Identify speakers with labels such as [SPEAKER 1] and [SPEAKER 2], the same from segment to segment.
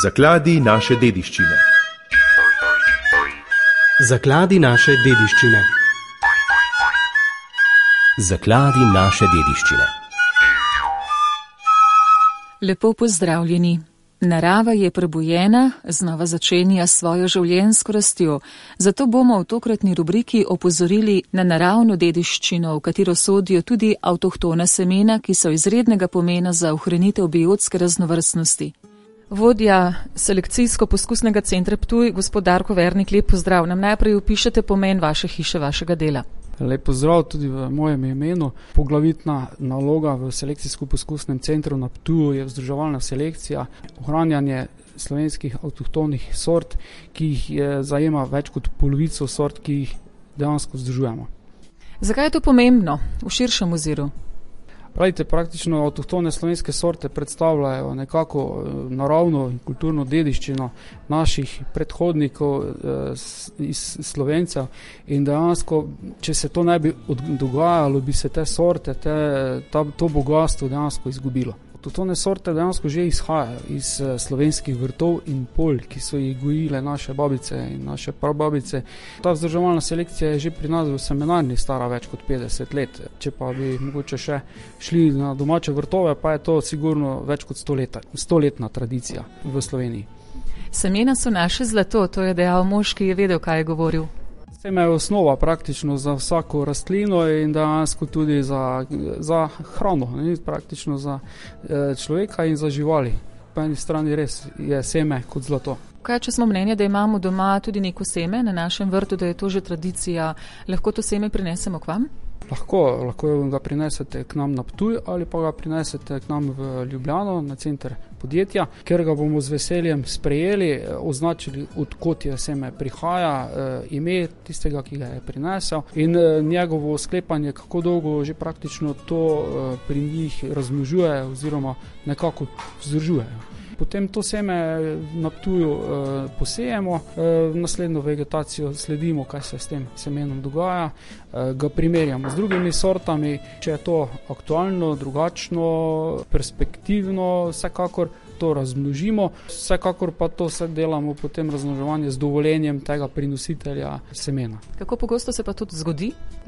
[SPEAKER 1] Zakladi naše dediščine.
[SPEAKER 2] Zakladi naše dediščine.
[SPEAKER 3] Zakladi naše dediščine.
[SPEAKER 4] Lepo pozdravljeni. Narava je prebujena, znova začenja svojo življenjsko rastjo. Zato bomo v tokratni rubriki opozorili na naravno dediščino, v katero sodijo tudi avtohtona semena, ki so izrednega pomena za ohranitev biotske raznovrstnosti. Vodja selekcijsko-poskusnega centra Ptuj, gospod Darko Vernik, lep pozdrav. Nam najprej opišete pomen vaše hiše, vašega dela.
[SPEAKER 5] Lep pozdrav tudi v mojem imenu. Poglavitna naloga v selekcijsko-poskusnem centru na Ptuju je vzdrževalna selekcija, ohranjanje slovenskih avtohtonih sort, ki jih zajema več kot polovico sort, ki jih dejansko vzdržujemo.
[SPEAKER 4] Zakaj je to pomembno v širšem oziru?
[SPEAKER 5] Pravite, praktično avtohtone slovenske sorte predstavljajo nekako naravno in kulturno dediščino naših predhodnikov iz Slovencev in dejansko, če se to ne bi dogajalo, bi se te sorte, to bogatstvo dejansko izgubilo. Avtohtone sorte dejansko že izhajajo iz slovenskih vrtov in polj, ki so jih gojile naše babice in naše prababice. Ta vzdrževalna selekcija je že pri nas v semenarni stara več kot 50 let. Če pa bi mogoče še šli na domače vrtove, pa je to sigurno več kot 100-letna tradicija v Sloveniji.
[SPEAKER 4] Semena so naše zlato, to je dejal mož, ki je vedel, kaj je govoril.
[SPEAKER 5] Seme je osnova praktično za vsako rastlino in dejansko tudi za hrano, praktično za človeka in za živali. Po eni strani res je seme kot zlato.
[SPEAKER 4] Kaj, če smo mnenja, da imamo doma tudi neko seme na našem vrtu, da je to že tradicija, lahko to seme prinesemo k vam?
[SPEAKER 5] Lahko ga prinesete k nam na Ptuj ali pa ga prinesete k nam v Ljubljano na center podjetja, ker ga bomo z veseljem sprejeli, označili, odkot je seme prihaja, ime tistega, ki ga je prinesel in njegovo sklepanje, kako dolgo že praktično to pri njih razmnožuje oziroma nekako vzdržujejo. Potem to seme na Ptuju posejemo, naslednjo vegetacijo sledimo, kaj se s tem semenom dogaja, ga primerjamo z drugimi sortami, če je to aktualno, drugačno, perspektivno, vsekakor to razmnožimo, vsekakor pa to vse delamo potem razmnoževanje z dovoljenjem tega prinositelja semena.
[SPEAKER 4] Kako pogosto se pa to zgodi?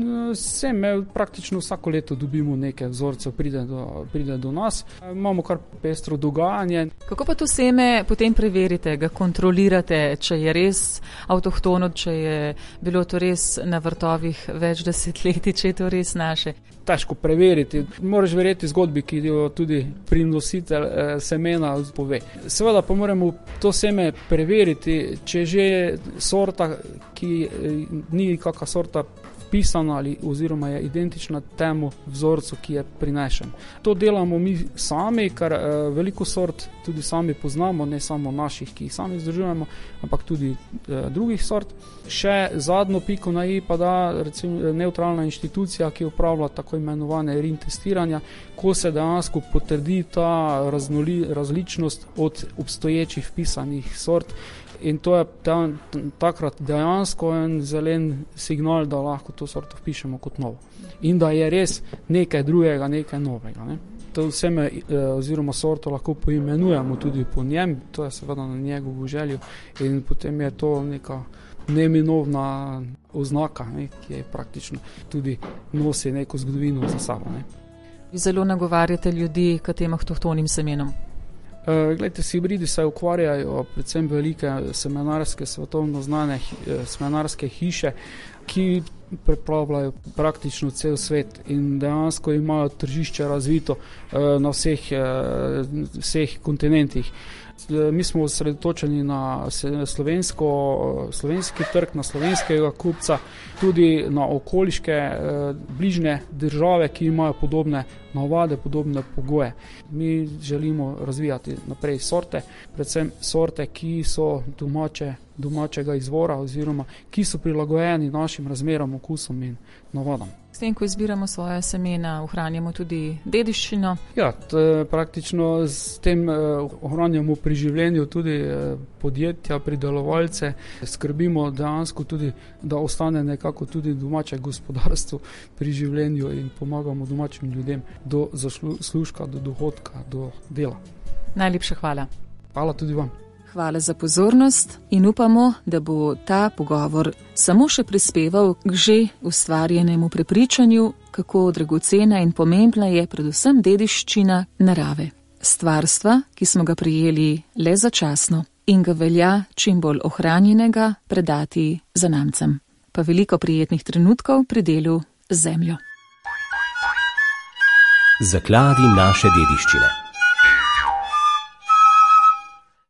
[SPEAKER 5] Seme praktično vsako leto dobimo nekaj vzorcev, pride do nas, imamo kar pestro dogajanje.
[SPEAKER 4] Kako pa to seme potem preverite, ga kontrolirate, če je res avtohtono, če je bilo to res na vrtovih več desetletij, če je to res naše?
[SPEAKER 5] Težko preveriti. Moraš verjeti zgodbi, ki jo tudi prinositelj semena pove. Seveda pa moramo to seme preveriti, če že sorta, ki ni kakšna sorta pisana ali oziroma je identična temu vzorcu, ki je prinešen. To delamo mi sami, ker veliko sort tudi sami poznamo, ne samo naših, ki jih sami vzdržujemo, ampak tudi drugih sort. Še zadnjo piko na i pa da recimo nevtralna inštitucija, ki upravlja tako imenovane RIN testiranja, ko se dejansko potrdi ta različnost od obstoječih vpisanih sort. In to je takrat dejansko en zelen signal, da lahko to sorto vpišemo kot novo. In da je res nekaj drugega, nekaj novega. Ne? To seme oziroma sorto lahko poimenujemo tudi po njem, to je seveda na njegovo željo in potem je to neka neminovna oznaka, ne, ki je praktično tudi nosi neko zgodovino za sabo. Ne.
[SPEAKER 4] Zelo nagovarjate ljudi k tem avtohtonim semenom.
[SPEAKER 5] Glejte, s hibridi se ukvarjajo predvsem velike semenarske, svetovno znane semenarske hiše, ki preplavljajo praktično cel svet in dejansko imajo tržišče razvito na vseh kontinentih. Mi smo osredotočeni na slovenski trg, na slovenskega kupca, tudi na okoliške bližnje države, ki imajo podobne navade, podobne pogoje. Mi želimo razvijati naprej sorte, predvsem sorte, ki so domačega izvora oziroma ki so prilagojeni našim razmeram, okusom in navadam.
[SPEAKER 4] S tem, ko izbiramo svoje semena, ohranjamo tudi dediščino.
[SPEAKER 5] Ja, praktično s tem ohranjamo pri življenju tudi podjetja, pridelovalce. Skrbimo dejansko tudi, da ostane nekako tudi domače gospodarstvo pri življenju in pomagamo domačim ljudem do zaslužka, do dohodka, do dela.
[SPEAKER 4] Najlepša hvala.
[SPEAKER 5] Hvala tudi vam.
[SPEAKER 4] hvala za pozornost in upamo, da bo ta pogovor samo še prispeval k že ustvarjenemu prepričanju, kako dragocena in pomembna je predvsem dediščina narave, stvarstva, ki smo ga prijeli le začasno in ga velja čim bolj ohranjenega predati zanamcem. Pa veliko prijetnih trenutkov pri delu z zemljo.
[SPEAKER 3] Zakladi naše dediščine.